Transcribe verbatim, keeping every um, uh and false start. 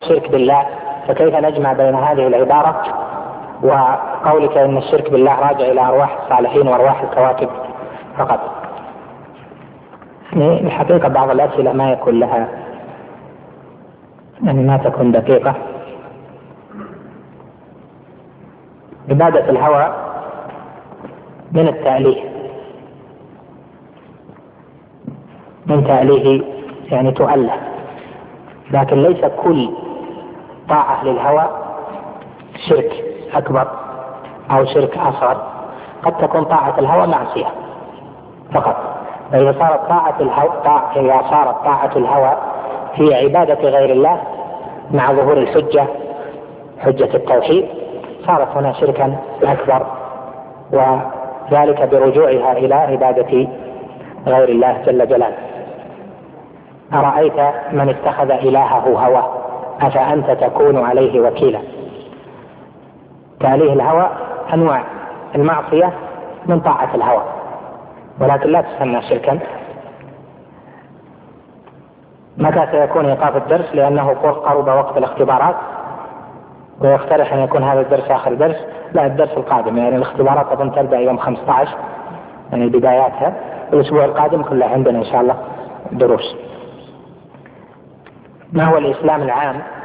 الشرك بالله، فكيف نجمع بين هذه العبارة وقولك إن الشرك بالله راجع إلى أرواح الصالحين وأرواح الكواكب فقط؟ يعني الحقيقة بعض الأسئلة ما يكون لها يعني ما تكون دقيقة. عبادة الهوى من التأليه، من تأليه يعني تؤله، لكن ليس كل طاعة للهوى شرك أكبر أو شرك أصغر. قد تكون طاعة الهوى معصية فقط. فإذا صارت طاعة الهوى طاعة إذا صارت طاعة الهوى في عبادة غير الله مع ظهور الحجة حجة التوحيد صارت هنا شركا أكبر، وذلك برجوعها إلى عبادة غير الله جل جلاله. أرأيت من اتخذ إلهه هواه أفأنت تكون عليه وكيلا. تأليه الهوى أنواع، المعصية من طاعة الهوى ولكن لا تسمى شركا. متى سيكون إيقاف الدرس؟ لأنه قرب وقت الاختبارات ويقترح أن يكون هذا الدرس آخر درس. لا، الدرس القادم، يعني الاختبارات أظن تبدأ يوم خمسة عشر يعني بداياتها. الأسبوع القادم كله عندنا إن شاء الله دروس. ما هو الإسلام العام؟